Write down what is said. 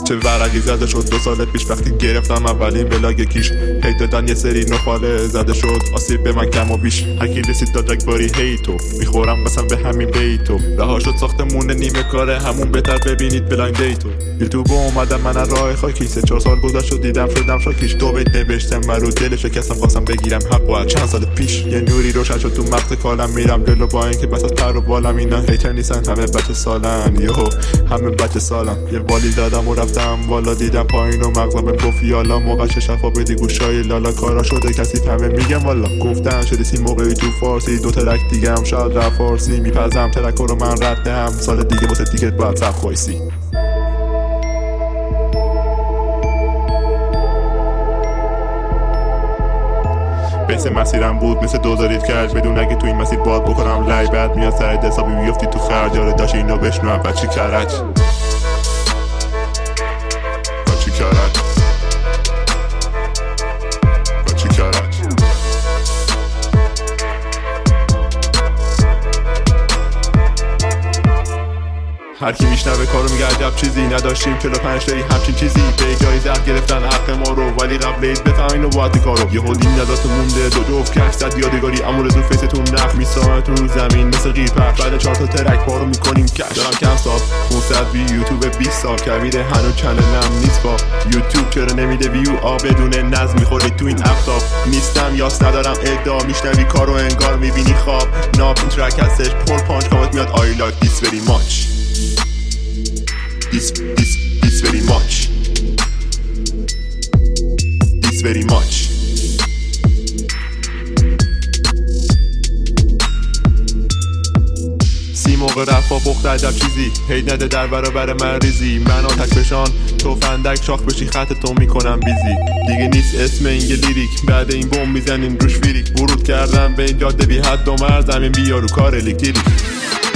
چه ورقی زده شد 2 سال پیش وقتی گرفتم اولین ولاگ کیش. هی دادن یه سری نخاله زده شد آسیب به من کم و بیش. هرکی رسید داد اکباری هیتو میخورم قسم به همین بیتو. رها شد ساختمون نیمه کاره همون بهتر ببینید بلایند دیتو. یوتیوب اومدم من راه خاکی 3-4 سال گذشت و دیدم شدم شاکیش. 2 بیت نوشتم من رو دل شکستم خواستم بگیرم حق و چند سال پیش. یه نوری روشن شد تو مغز کالم میرم جلو با اینکه بس از پر و بالم. اینا هیتر نیستن همه بچه سالن یهو همه بچه سالم. یه والی دادم و رفتم والا دیدم پایین و مغزم به گفت یالا موقع شفا بدی گوشای لالا کارا شده کسی فهمه میگم والا. گفتن شده سی موقعی تو فارسی 2 ترک دیگه هم شاید رفت فارسی. میپزم ترک رو من ردم سال دیگه واسه تیکت باید صف وایسی. بیس مسیرم بود مثل دوزاریت کرد بدون اگه تو این مسیر باد بکنم لای بعد میاد سر دستابی بیفتی تو خرج. آره داشت اینو بشنوم بچی کرج بچی کرج بچی کرج. هرکی میشنوه کارو میگه عجب چیزی نداشتیم 45 تایی همچین چیزی. به جایزت گرفتن حق ما رو ولی قبل اید بفهمین و باید کارو. یه هولین ندات مونده 2 جفت کش زد یادگاری امور دو فیستون نخ میسامتون رو زمین مثل غیر پخش. بعد 4 تا ترک بارو میکنیم کش. دارم کم ساب 500 وی یوتیوب 20 سال کویده هنو چنلم نیست با یوتیوب چرا نمیده ویو بدون نظم میخوری تو این افتاب. نیستم یاس ندارم ادعا میشنوی کارو انگار میبینی خواب. ناب این ترک هستش پر پانچ کامت میاد I like this very much. This very much. This very much. سی موقع رفا پخت عجب چیزی هی نده در برابر من ریزی. من آتک بشان تو فندک شاخ بشی خط تو میکنم بیزی. دیگه نیست اسم این لیریک بعد این بوم میزنیم روش فیریک. ورود کردم به این جاده بی حد و مرز زمین بیا رو کار الکتریک.